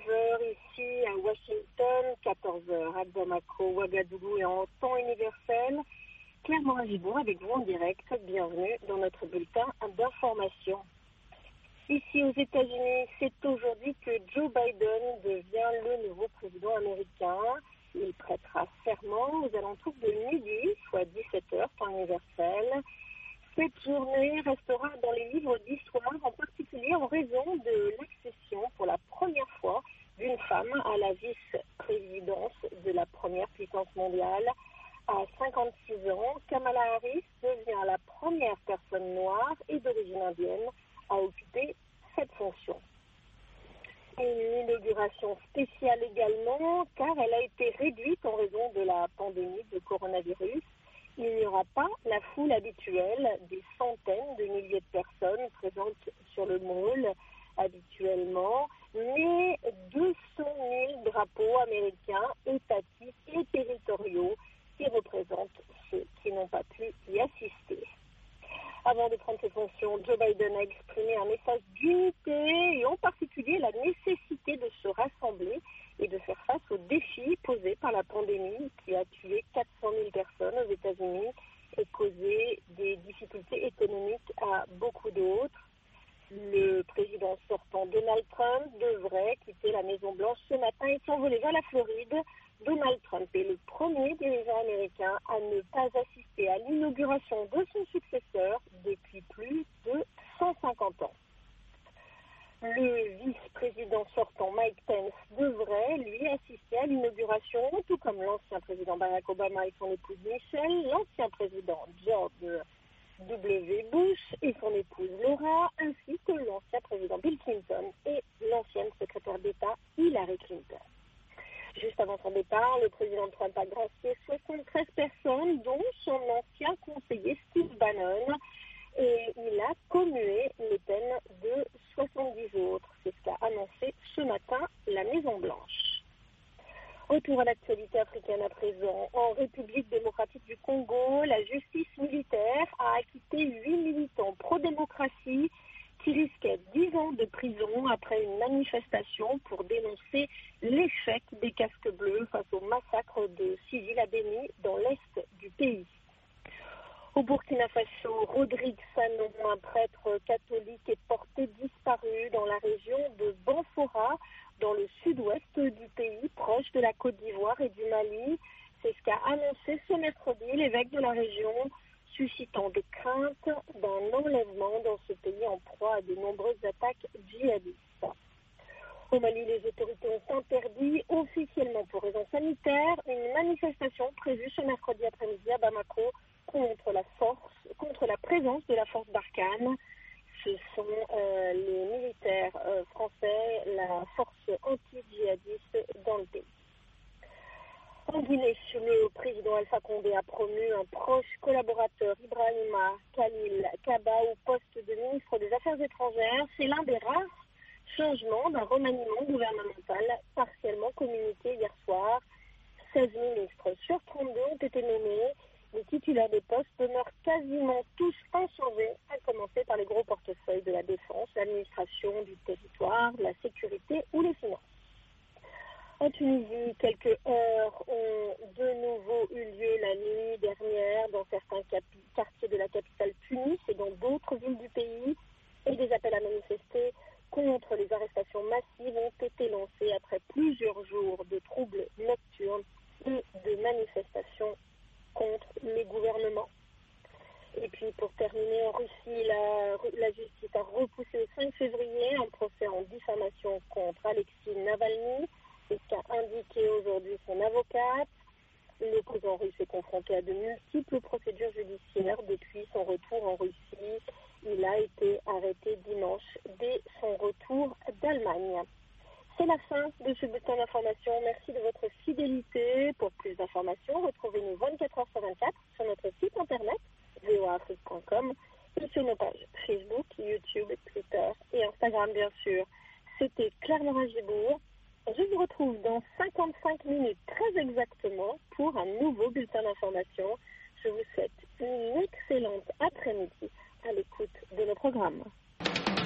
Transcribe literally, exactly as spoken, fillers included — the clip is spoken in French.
heures ici à Washington, quatorze heures à Bamako, Ouagadougou et en temps universel. Claire Moragibourg avec vous en direct. Bienvenue dans notre bulletin d'information. Ici aux États-Unis, c'est aujourd'hui que Joe Biden devient le nouveau président américain. Il prêtera serment aux alentours de midi, soit dix-sept heures, temps universel. Cette journée restera dans les livres d'histoire, en particulier en raison de l'accession pour la première fois d'une femme à la vice-présidence de la première puissance mondiale. À cinquante-six ans, Kamala Harris devient la première personne noire et d'origine indienne à occuper cette fonction. Une inauguration spéciale également, car elle a été réduite en raison de la pandémie de coronavirus. Il n'y aura pas la foule habituelle des centaines de milliers de personnes présentes sur le mall habituellement, mais deux cent mille drapeaux américains, étatiques et territoriaux qui représentent ceux qui n'ont pas pu y assister. Avant de prendre ses fonctions, Joe Biden a exprimé un message d'unité et en particulier la nécessité de se rassembler et de faire face aux défis posés par la pandémie qui a tué quatre cent mille personnes aux États-Unis et causé des difficultés économiques à beaucoup d'autres. Le président sortant Donald Trump devrait quitter la Maison-Blanche ce matin et s'envoler vers la Floride. Donald Trump est le premier dirigeant américain à ne pas assister à l'inauguration de son successeur depuis plus de cent cinquante ans. Le vice-président sortant Mike Pence devrait, lui, assister à l'inauguration, tout comme l'ancien président Barack Obama et son épouse Michelle, l'ancien président George W. Bush et son épouse Laura, ainsi que l'ancien président Bill Clinton et l'ancienne secrétaire d'État Hillary Clinton. Juste avant son départ, le président Trump a gracié soixante-treize personnes, dont son ancien conseiller Steve Bannon, et il a commué les peines de soixante-dix autres. C'est ce qu'a annoncé ce matin la Maison-Blanche. Retour à l'actualité africaine à présent. En République démocratique du Congo, la justice militaire a acquitté huit militants pro-démocratie qui risquaient dix ans de prison après une manifestation pour dénoncer l'échec des casques bleus face au massacre de civils à Béni dans l'est du pays. Au Burkina Faso, Rodrigue Sanon, un prêtre catholique, est porté disparu dans la région de Banfora, dans le sud-ouest du pays, proche de la Côte d'Ivoire et du Mali. C'est ce qu'a annoncé ce mercredi l'évêque de la région, suscitant des craintes d'un enlèvement dans ce pays en proie à de nombreuses attaques djihadistes. Au Mali, les autorités ont interdit officiellement pour raisons sanitaires une manifestation prévue ce mercredi après-midi à Bamako contre la force, contre la présence de la force Barkhane. Ce sont euh, les militaires euh, français, la force anti-djihadiste dans le pays. En Guinée, le président Alpha Condé a promu un proche collaborateur, Ibrahima Khalil Kaba, au poste de ministre des Affaires étrangères. C'est l'un des rares changements d'un remaniement gouvernemental partiellement communiqué hier soir. seize ministres sur trente-deux ont été nommés. Les titulaires des postes demeurent quasiment tous inchangés, à commencer par les gros portefeuilles de la défense, l'administration du territoire, la sécurité ou les finances. En Tunisie, quelques heures ont de nouveau eu lieu la nuit dernière dans certains capi- quartiers de la capitale Tunis et dans d'autres villes du pays, et des appels à manifester contre les arrestations massives ont été lancés après plusieurs jours de troubles nocturnes et de manifestations contre les gouvernements. Et puis pour terminer, en Russie, la, la justice a repoussé au cinq février un procès en diffamation contre Alexei Navalny. C'est ce qu'a indiqué aujourd'hui son avocate. L'opposant russe est confronté à de multiples procédures judiciaires depuis son retour en Russie. Il a été arrêté dimanche dès son retour d'Allemagne. C'est la fin de ce bulletin d'information. Merci de votre fidélité. Pour plus d'informations, retrouvez-nous vingt-quatre heures sur vingt-quatre sur notre site internet v o a afrique point com et sur nos pages Facebook, YouTube, Twitter et Instagram, bien sûr. C'était Claire Moragibourg. Je vous retrouve dans cinquante-cinq minutes très exactement pour un nouveau bulletin d'information. Je vous souhaite une excellente après-midi à l'écoute de nos programmes.